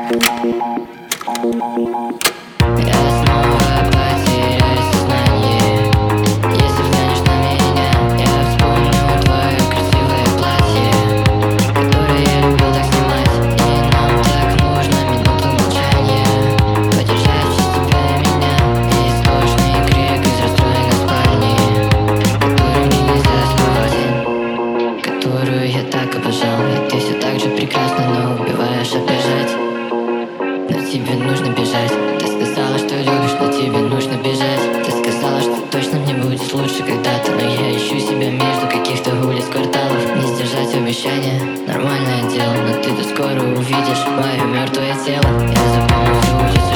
Я снова потеряю сознание. Если взглянешь на меня, я вспомню твое красивое платье, которое я любил так снимать. И нам так нужно минуту молчания, подержать чисто для меня. И сложный крик из расстроенной спальни, который мне нельзя забывать, которую я так обожал. И ты все так же прекрасна, но убиваешь обижать. Но тебе нужно бежать. Ты сказала, что любишь, но тебе нужно бежать. Ты сказала, что точно мне будет лучше когда-то, но я ищу себя между каких-то улиц, кварталов. Не сдержать обещания, нормальное дело, но ты-то скоро увидишь мое мертвое тело. Я запомнил всю улицу